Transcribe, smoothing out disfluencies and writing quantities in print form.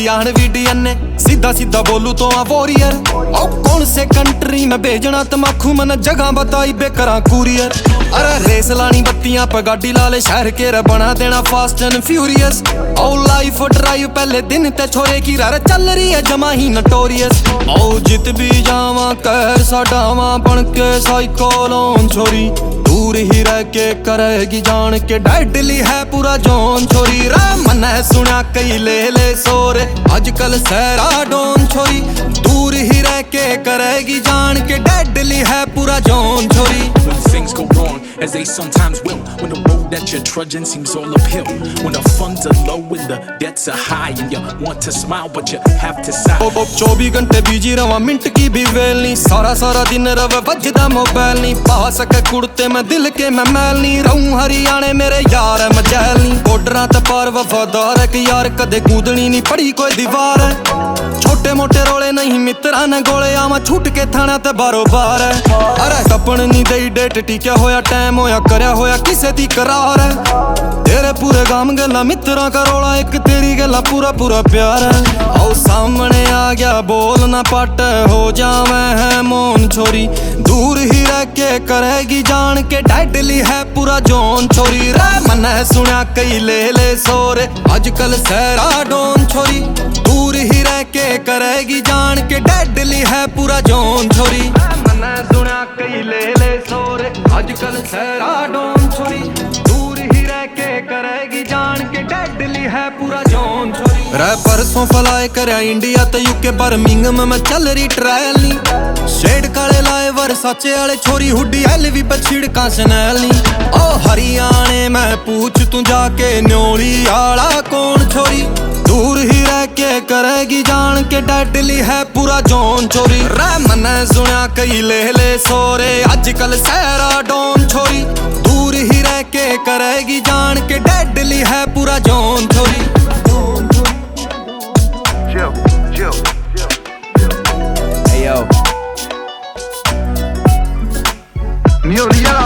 Indian भी DNA सीधा सीधा बोलू तो आ वॉरियर। ओ कौन से कंट्री में भेजना तमाकू मन जगह बताई बेकरा कुरियर। अरे रेस लानी बत्तियां पे गाड़ी लाले शहर के रे बना देना फास्ट एंड फ्यूरियस। ओ लाइफ ड्राइव पहले दिन ते छोरे की रे चल रही है जमा ही नटोरियस। ओ जित भी जावा कहर साडावा बन के साइकोलोन छोरी दूर ही रह के करेगी जान के डेडली है पूरा जोन छोरी। रा मन सुना कई ले सोरे आजकल सहरा डोन छोरी दूर ही रह के करेगी जान के डेडली है पूरा जोन छोरी। When things go wrong, as they sometimes will, when the road that you're trudging seems all uphill, when the funds are low and the debts are high and you want to smile but you have to sigh। 24 घंटे busy रवा mint की भी well नहीं सारा दिन रवे बजदा mobile नहीं पा सके कुड़ते में दिल के मैं मैल नहीं रहूं हरियाणे मेरे यार है मजैल नहीं बॉर्डरां ते पार वफादार है कि यार कदे कूदनी नहीं पड़ी कोई दीवार है। छोटे मोटे रोले नहीं मित्रां ने गोले आवा छूट के थाना ते बारोबार है। अरे टपन नहीं दई डेट टिक्या होया टाइम होया करया होया किसे दी करार है। तेरे पूरे गाम गला मित्रां का रोला एक तेरी गला पूरा प्यार है। आओ सामने आ गया बोल ना पट हो जावे है मौन छोरी दूर ही रह के करेगी जान के डेडली है पूरा जोन छोरी। रे मन सुना कई ले सोरे आजकल सहरा डोन छोरी दूर ही रह के करेगी जान के डेडली है पूरा जोन छोरी। मन सुना कई ले सोरे आजकल सहरा डोन छोरी दूर ही रह के करेगी जान के डेडली है पूरा जोन छोरी। रे परसों फलाए करया इंडिया ते यूके बर्मिंघम में चल रही ट्रायल नी शेड काले लाए वर साचे वाले छोरी हुडी एलवी पे छिड़का सनैल नी। ओ हरियाणे में पूछ तू जाके न्योली आला कौन छोरी दूर ही रह के करेगी जान के डेडली है पूरा जोन छोरी। रे मन सुना कई ले सोरे आजकल सहरा डोन छोरी दूर ही रह के करेगी जान के डेडली है पूरा जोन छोरी। Hey yo, Mule,